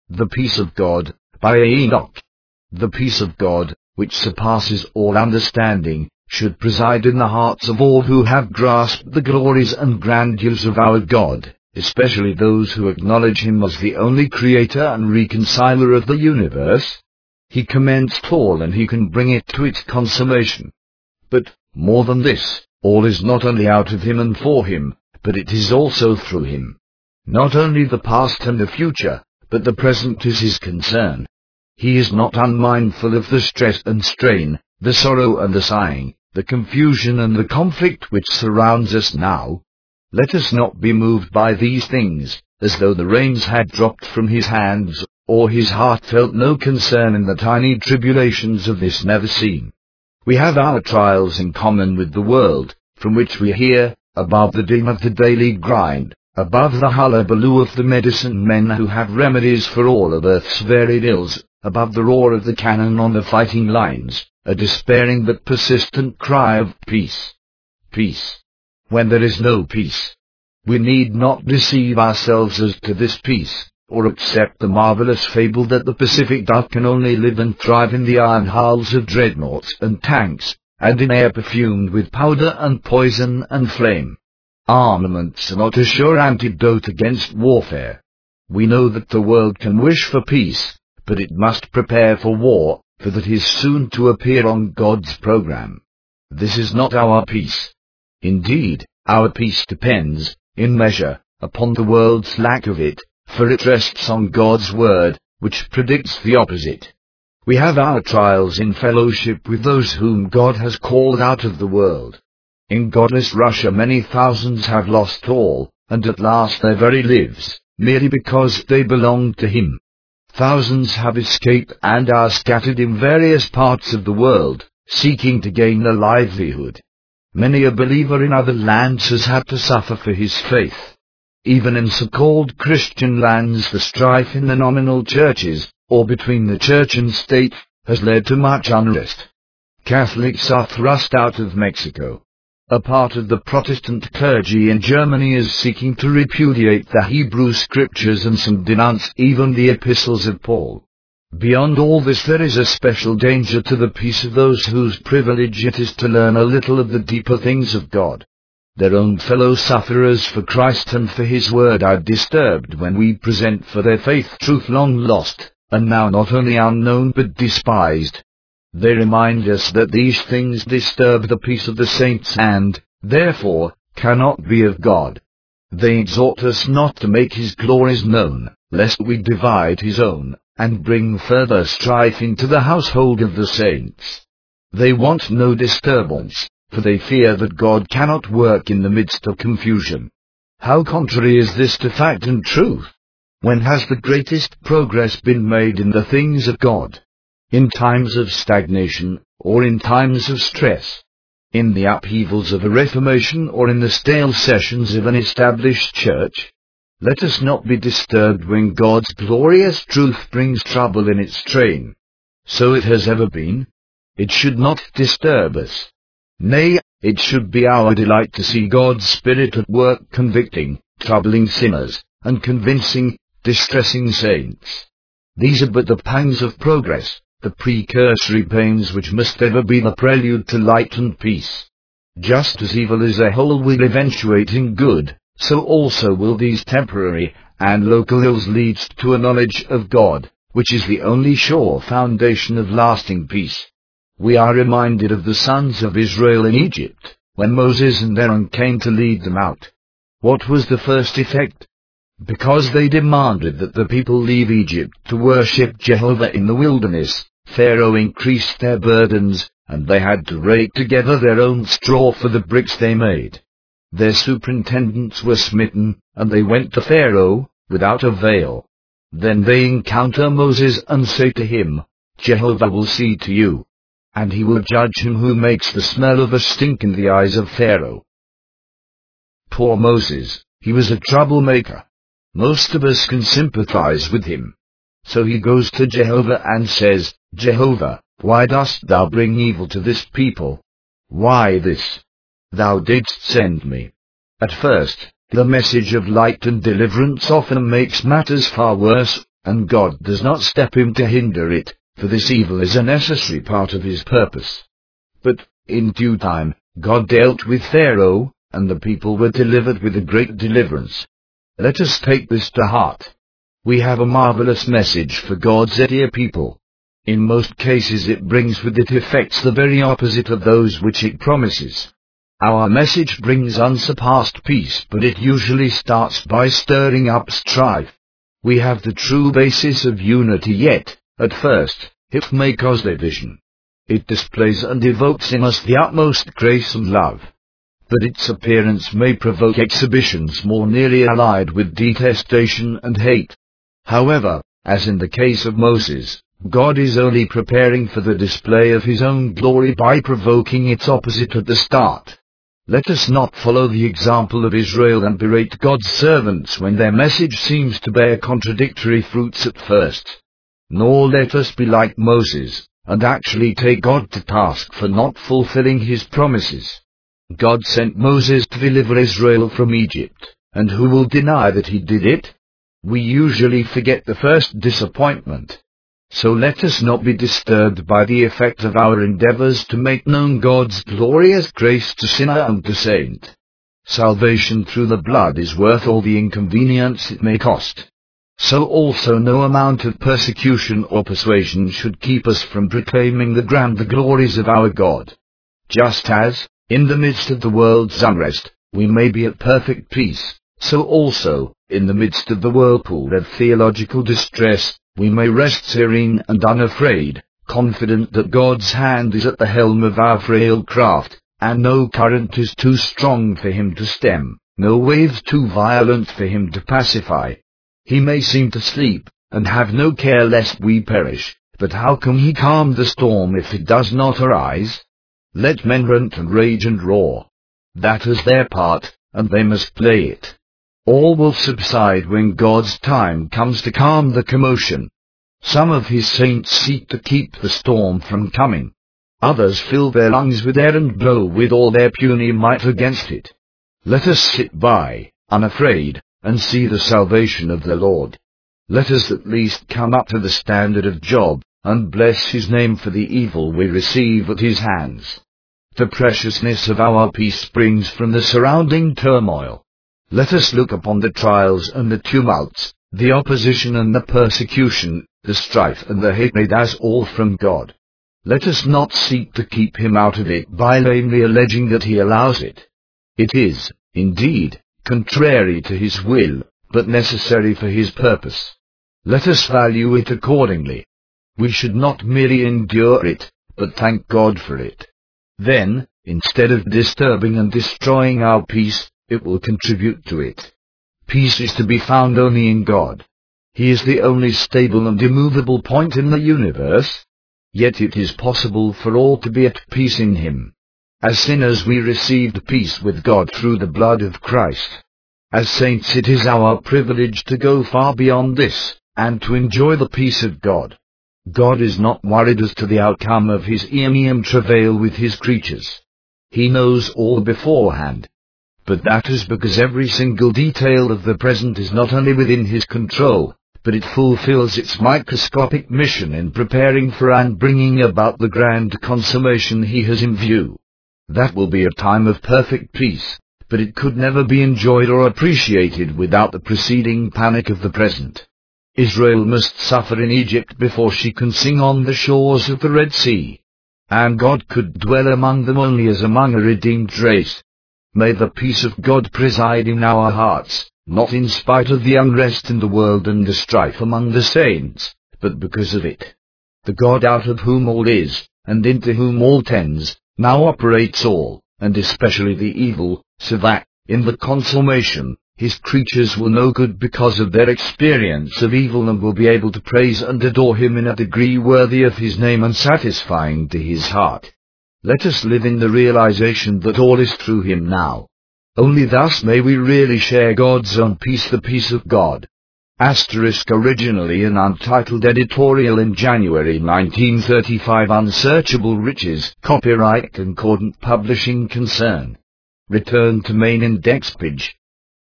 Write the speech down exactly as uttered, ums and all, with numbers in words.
The Peace of God, by Enoch. The peace of God, which surpasses all understanding, should preside in the hearts of all who have grasped the glories and grandeurs of our God, especially those who acknowledge Him as the only Creator and Reconciler of the universe. He commenced all and He can bring it to its consummation. But, more than this, all is not only out of Him and for Him, but it is also through Him. Not only the past and the future, but the present is His concern. He is not unmindful of the stress and strain, the sorrow and the sighing, the confusion and the conflict which surrounds us now. Let us not be moved by these things, as though the reins had dropped from His hands, or His heart felt no concern in the tiny tribulations of this never scene. We have our trials in common with the world, from which we hear, above the din of the daily grind, above the hullabaloo of the medicine men who have remedies for all of earth's varied ills, above the roar of the cannon on the fighting lines, a despairing but persistent cry of peace. Peace. When there is no peace, we need not deceive ourselves as to this peace, or accept the marvelous fable that the Pacific duck can only live and thrive in the iron hulls of dreadnoughts and tanks, and in air perfumed with powder and poison and flame. Armaments are not a sure antidote against warfare. We know that the world can wish for peace, but it must prepare for war, for that is soon to appear on God's program. This is not our peace. Indeed, our peace depends, in measure, upon the world's lack of it, for it rests on God's word, which predicts the opposite. We have our trials in fellowship with those whom God has called out of the world. In godless Russia many thousands have lost all, and at last their very lives, merely because they belong to Him. Thousands have escaped and are scattered in various parts of the world, seeking to gain a livelihood. Many a believer in other lands has had to suffer for his faith. Even in so-called Christian lands, the strife in the nominal churches, or between the church and state, has led to much unrest. Catholics are thrust out of Mexico. A part of the Protestant clergy in Germany is seeking to repudiate the Hebrew Scriptures and some denounce even the epistles of Paul. Beyond all this, there is a special danger to the peace of those whose privilege it is to learn a little of the deeper things of God. Their own fellow sufferers for Christ and for His word are disturbed when we present for their faith truth long lost, and now not only unknown but despised. They remind us that these things disturb the peace of the saints and, therefore, cannot be of God. They exhort us not to make His glories known, lest we divide His own, and bring further strife into the household of the saints. They want no disturbance, for they fear that God cannot work in the midst of confusion. How contrary is this to fact and truth? When has the greatest progress been made in the things of God? In times of stagnation, or in times of stress? In the upheavals of a reformation, or in the stale sessions of an established church? Let us not be disturbed when God's glorious truth brings trouble in its train. So it has ever been. It should not disturb us. Nay, it should be our delight to see God's Spirit at work convicting, troubling sinners, and convincing, distressing saints. These are but the pangs of progress, the precursory pains which must ever be the prelude to light and peace. Just as evil as a whole will eventuate in good, so also will these temporary and local ills lead to a knowledge of God, which is the only sure foundation of lasting peace. We are reminded of the sons of Israel in Egypt, when Moses and Aaron came to lead them out. What was the first effect? Because they demanded that the people leave Egypt to worship Jehovah in the wilderness, Pharaoh increased their burdens, and they had to rake together their own straw for the bricks they made. Their superintendents were smitten, and they went to Pharaoh, without avail. Then they encounter Moses and say to him, Jehovah will see to you, and he will judge him who makes the smell of a stink in the eyes of Pharaoh. Poor Moses, he was a troublemaker. Most of us can sympathize with him. So he goes to Jehovah and says, Jehovah, why dost thou bring evil to this people? Why this? Thou didst send me. At first, the message of light and deliverance often makes matters far worse, and God does not step in to hinder it, for this evil is a necessary part of his purpose. But, in due time, God dealt with Pharaoh, and the people were delivered with a great deliverance. Let us take this to heart. We have a marvelous message for God's dear people. In most cases it brings with it effects the very opposite of those which it promises. Our message brings unsurpassed peace, but it usually starts by stirring up strife. We have the true basis of unity, yet, at first, it may cause division. It displays and evokes in us the utmost grace and love. But its appearance may provoke exhibitions more nearly allied with detestation and hate. However, as in the case of Moses, God is only preparing for the display of his own glory by provoking its opposite at the start. Let us not follow the example of Israel and berate God's servants when their message seems to bear contradictory fruits at first. Nor let us be like Moses, and actually take God to task for not fulfilling his promises. God sent Moses to deliver Israel from Egypt, and who will deny that he did it? We usually forget the first disappointment. So let us not be disturbed by the effect of our endeavors to make known God's glorious grace to sinner and to saint. Salvation through the blood is worth all the inconvenience it may cost. So also no amount of persecution or persuasion should keep us from proclaiming the grand glories of our God. Just as, in the midst of the world's unrest, we may be at perfect peace, so also, in the midst of the whirlpool of theological distress, we may rest serene and unafraid, confident that God's hand is at the helm of our frail craft, and no current is too strong for him to stem, no wave too violent for him to pacify. He may seem to sleep, and have no care lest we perish, but how can he calm the storm if it does not arise? Let men rant and rage and roar. That is their part, and they must play it. All will subside when God's time comes to calm the commotion. Some of his saints seek to keep the storm from coming. Others fill their lungs with air and blow with all their puny might against it. Let us sit by, unafraid, and see the salvation of the Lord. Let us at least come up to the standard of Job, and bless his name for the evil we receive at his hands. The preciousness of our peace springs from the surrounding turmoil. Let us look upon the trials and the tumults, the opposition and the persecution, the strife and the hatred as all from God. Let us not seek to keep him out of it by lamely alleging that he allows it. It is, indeed, contrary to his will, but necessary for his purpose. Let us value it accordingly. We should not merely endure it, but thank God for it. Then, instead of disturbing and destroying our peace, it will contribute to it. Peace is to be found only in God. He is the only stable and immovable point in the universe. Yet it is possible for all to be at peace in him. As sinners we received peace with God through the blood of Christ. As saints it is our privilege to go far beyond this, and to enjoy the peace of God. God is not worried as to the outcome of his eonian travail with his creatures. He knows all beforehand. But that is because every single detail of the present is not only within his control, but it fulfills its microscopic mission in preparing for and bringing about the grand consummation he has in view. That will be a time of perfect peace, but it could never be enjoyed or appreciated without the preceding panic of the present. Israel must suffer in Egypt before she can sing on the shores of the Red Sea. And God could dwell among them only as among a redeemed race. May the peace of God preside in our hearts, not in spite of the unrest in the world and the strife among the saints, but because of it. The God out of whom all is, and into whom all tends, now operates all, and especially the evil, so that, in the consummation, his creatures will know good because of their experience of evil and will be able to praise and adore him in a degree worthy of his name and satisfying to his heart. Let us live in the realization that all is through him now. Only thus may we really share God's own peace, the peace of God. Asterisk originally an untitled editorial in January nineteen thirty-five. Unsearchable Riches, copyright Concordant Publishing Concern. Return to main index page.